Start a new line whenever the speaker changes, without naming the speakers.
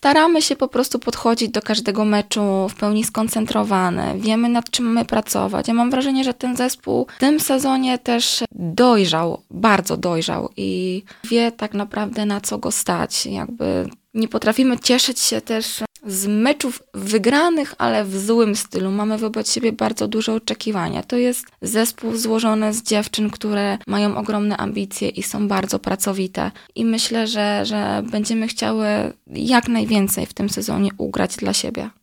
staramy się po prostu podchodzić do każdego meczu w pełni skoncentrowane. Wiemy, nad czym mamy pracować. Ja mam wrażenie, że ten zespół w tym sezonie też dojrzał, bardzo dojrzał i wie tak naprawdę, na co go stać. Jakby nie potrafimy cieszyć się też z meczów wygranych, ale w złym stylu. Mamy wobec siebie bardzo duże oczekiwania. To jest zespół złożony z dziewczyn, które mają ogromne ambicje i są bardzo pracowite. I myślę, że będziemy chciały jak najwięcej w tym sezonie ugrać dla siebie.